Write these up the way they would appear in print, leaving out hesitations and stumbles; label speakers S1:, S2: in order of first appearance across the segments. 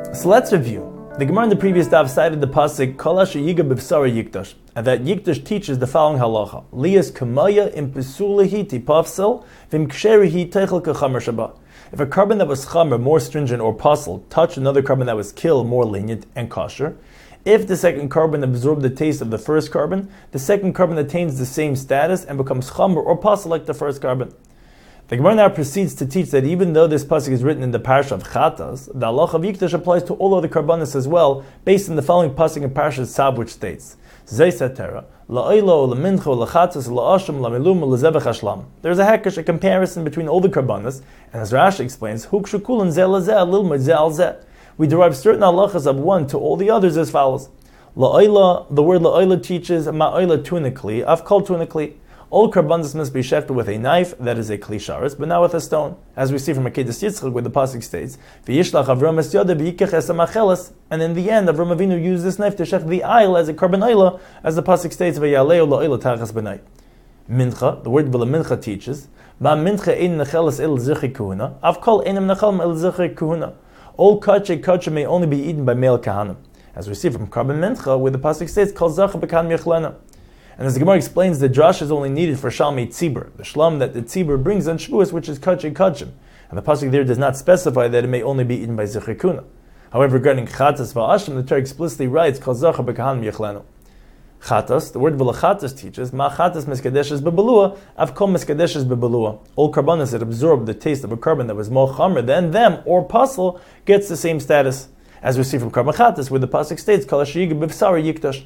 S1: So let's review. The Gemara in the previous daf cited the pasuk Kol asher yiga b'bsara yikdash, and that yikdash teaches the following halacha: Lias kamaya im pesulihi tipafsel v'im ksherihi teichel kachamer shaba. If a carbon that was chamer, more stringent, or pasul, touched another carbon that was kil, more lenient and kosher, if the second carbon absorbed the taste of the first carbon, the second carbon attains the same status and becomes chamer or pasul like the first carbon. The Gemara now proceeds to teach that even though this pasuk is written in the parasha of Chatas, the halacha of Yikdash applies to all other karbanos as well, based on the following pasuk in Parashat Tzav, which states, Zay Satera, La'ilo, La'mincho, La'chatas, La'asham, La'milum, La'zevach Hashlam. There's a hekesh, a comparison between all the karbanos, and as Rashi explains, Hukshu kulin zeh lazeh, lilmud zeh al zeh. We derive certain halachas of one to all the others as follows. La'ila, the word La'ila teaches, Ma'ila tunikli, Afkal tunikli. All karbanos must be shechted with a knife, that is a kli sharis, but not with a stone. As we see from Akedas Yitzchak, where the pasuk states, "V'yishlach Avram es yoda v'yikach es hamacheles," and in the end, Avram Avinu used this knife to shech the aisle as a karban oila, as the pasuk states, "V'yaleu la'oila tachas b'nai." Mincha, the word mincha teaches, "Ma mincha ein necheles el zichri kuhuna, av kol einem nechelem el zichri kuhuna." All kacheh may only be eaten by male kahanim, as we see from karban mincha, where the pasuk states, "Kol zachar b'kan yechlena." And as the Gemara explains, the drash is only needed for shalmei tzibur, the shlam that the tzibur brings on Shavuos, which is kachim. And the pasuk there does not specify that it may only be eaten by zichri. However, regarding chatas va'ashim, the Torah explicitly writes, Kol zachar b'kahanim yechlenu. Chatas, the word v'lachatas teaches, Ma chatas miskadeshes bebelua, av kol miskadeshes bebelua. All karbanos that absorb the taste of a carbon that was more chamer than them, or pasul, gets the same status. As we see from karban chatas, where the pasuk states, Kol asher yiga b'bsara yikdash.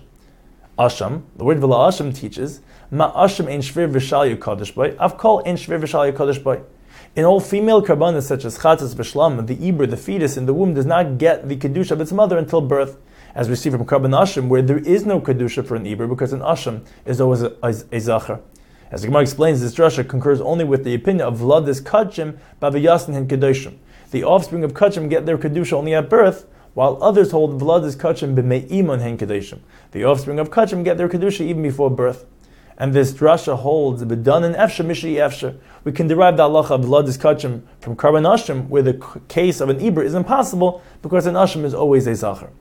S1: Asham, the word v'la asham teaches, Ma asham ein shvir v'shal yikodesh boy, av kol ein shvir v'shal yikodesh boy. In all female karbanos such as chatas v'shlam, the ibr, the fetus in the womb, does not get the kedusha of its mother until birth, as we see from karban asham, where there is no kedusha for an ibr, because an asham is always a zachar. As the Gemara explains, this drasha concurs only with the opinion of vladis kachim b'vayasin hen kedoshim. The offspring of kachim get their kedusha only at birth, while others hold vladis kachim b'me'imon hen kedoshim. The offspring of kachim get their kedusha even before birth. And this drasha holds b'dan and efsher mishi efsher. We can derive the halacha of vladis kachim from karban ashim, where the case of an ibr is impossible because an ashim is always a zachar.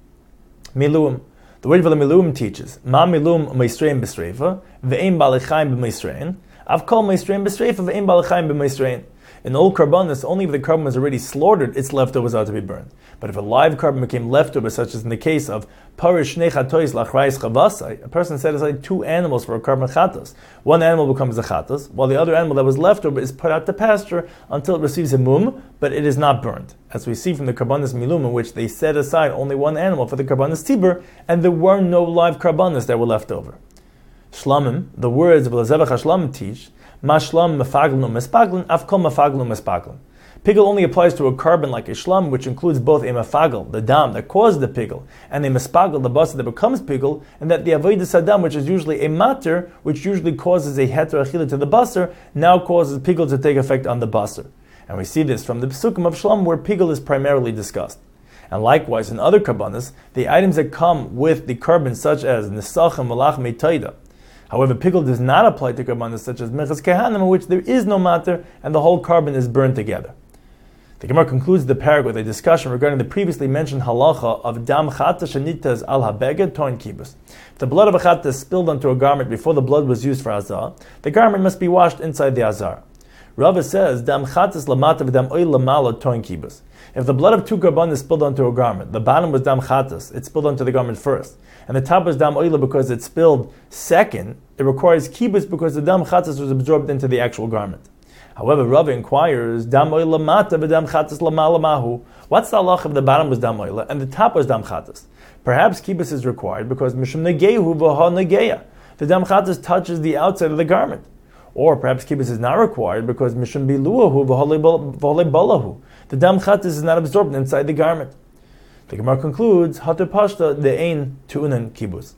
S1: Miluim. The word miluim teaches, Ma milum meistrein b'sreifa, ve'ein b'alechaim b'meistrein, av kol meistrein b'sreifa, ve'ein b'alechaim b'meistrein. In all karbanos, only if the carbon was already slaughtered, its leftovers are to be burned. But if a live carbon became leftover, such as in the case of parish shnei chatois lachrayis chavasai, a person set aside two animals for a carbon chatos. One animal becomes a chatos, while the other animal that was left over is put out to pasture until it receives a mum, but it is not burned. As we see from the karbanos milum, in which they set aside only one animal for the karbanos tibur, and there were no live karbanos that were left over. Shlamim, the words of Lazevach HaShlam teach, Mashlam mefaglun mespaglun, avkol mefaglun mespaglun. Pigel only applies to a carbon like a shlam, which includes both a mefagel, the dam that caused the pigel, and a mespagel, the basar that becomes pigel, and that the avodas hadam, which is usually a matter, which usually causes a heter achila to the basar, now causes pigel to take effect on the basar. And we see this from the psukim of shlam, where pigel is primarily discussed. And likewise, in other karbanos, the items that come with the carbon, such as nisach and malach meitaida. However, pigel does not apply to karbanos such as mechas kehanim, in which there is no matter and the whole carbon is burned together. The Gemara concludes the paragraph with a discussion regarding the previously mentioned halacha of dam chata shenitas al habeged toin kibus. If the blood of a chata is spilled onto a garment before the blood was used for azar, the garment must be washed inside the azar. Rava says dam chatas lamata v'dam oil lamala toin kibus. If the blood of two karbanos is spilled onto a garment, the bottom was dam chatas, it spilled onto the garment first, and the top was dam oila because it spilled second, it requires kibus because the dam chatas was absorbed into the actual garment. However, Rava inquires, dam oila mata v'dam chatas lamala mahu. What's the halach if the bottom was dam oila and the top was dam chatas? Perhaps kibus is required because mishum negehu v'ha negeya. The dam chatas touches the outside of the garment. Or perhaps kibus is not required because mishum biluahu v'holei balahu. The dam chatas is not absorbed inside the garment. The Gemara concludes, Hater Pashta de'ein tu'unan kibus.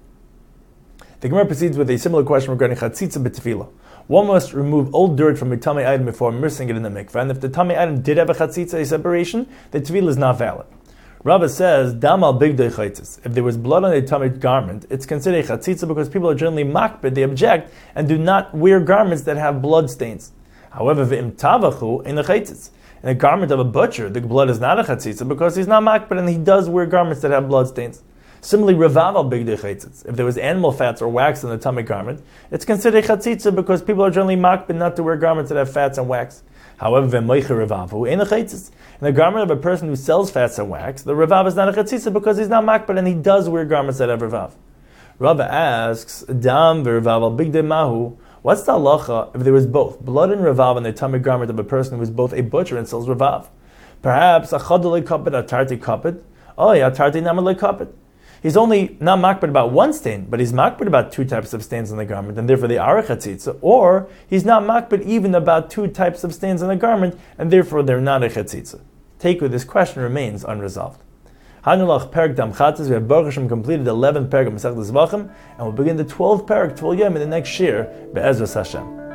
S1: The Gemara proceeds with a similar question regarding chatzitza b'tefillah. One must remove old dirt from a tummy item before immersing it in the mikveh, and if the tummy item did have a chatzitza, a separation, the tefillah is not valid. Rava says, Dam al bigdei chaitzis. If there was blood on a tummy garment, it's considered a chatzitza because people are generally makbid, they object, and do not wear garments that have blood stains. However, v'im tavachu in the chaitzis. In a garment of a butcher, the blood is not a chatzitza because he's not makbid and he does wear garments that have blood stains. Similarly, Ravav al bigdei chatzitz. If there was animal fats or wax in the tummy garment, it's considered chatzitza because people are generally makbid not to wear garments that have fats and wax. However, v'moicha Ravav in the garment of a person who sells fats and wax, the Ravav is not a chatzitza because he's not makbid and he does wear garments that have Ravav. Rava asks, Dam v'Ravav al bigdei mahu. What's the halacha if there was both blood and Ravav in the tummy garment of a person who is both a butcher and sells Ravav? Perhaps a chadalei kapid, a tarti kapid. Oh yeah, tarti namalei kapid. He's only not makbid about one stain, but he's makbid about two types of stains on the garment, and therefore they are a chatzitza. Or he's not makbid even about two types of stains on the garment, and therefore they're not a chatzitza. Take with this question remains unresolved. Hanulach Perek Dam Chatzis. We have Baruch Hashem completed the 11th Perek of Masechtas Zvachim, and we'll begin the 12th Perek Tvul Yom in the next year. Be'ezras Hashem.